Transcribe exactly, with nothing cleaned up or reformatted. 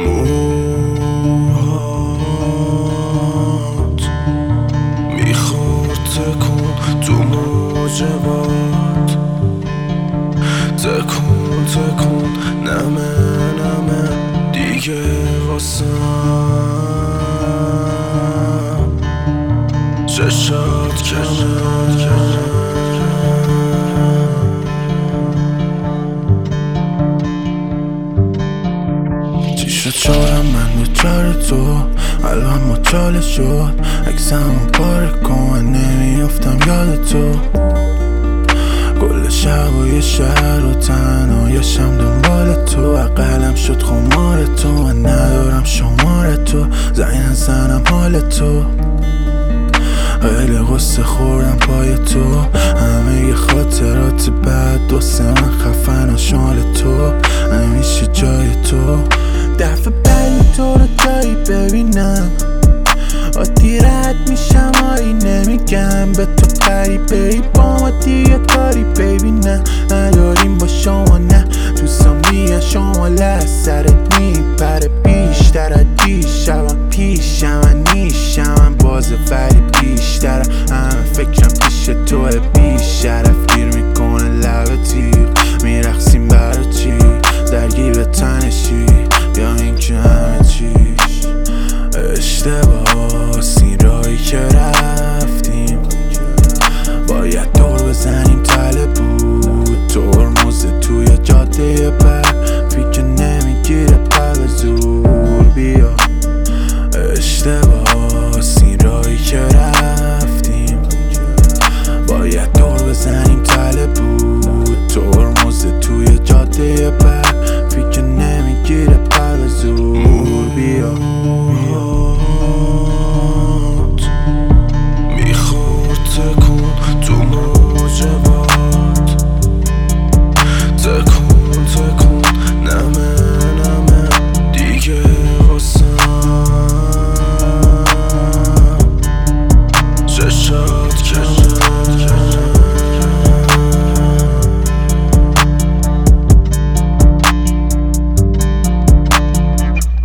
موهات میخورد تکون تو موجبات، تکون تکون نمه نمه دیگه واسم چشات کمه. چی شد شدم من دوچار تو، الان مچاله شد عکسمو پاره کن، نمیافتم یاد تو. کل شب و یه شهر و تنهایشم دنبال تو، اقلم شد خمار تو، من ندارم شماره تو، زنگ نزنم حال تو. خیلی غصه خوردم پای تو، همه ی خاطرات بعد دوسته من خفن و شال تو، همیشه جای تو. دفعه بعدی تو رو جایی ببینم عادی رد میشم، آی نمیگم به تو قریبه ای با ما دیگه کاری ببینم نداریم با شما، نه دوستم میگن شما لحظرت میپره بیشتر از دیشبم پیشم، من نیشم من بازه ولی بیشترم، همه فکرم پیش توه بیشرف گیر میکنه لب تیغ، میرقصیم برا چی درگیر تنشی یا این که همه چیش اشتباهاست. این راهی که رفتیم باید دور بزنیم، تله بود ترمز توی جاده بر فکر نمیگیره پر زور بیا اشتباه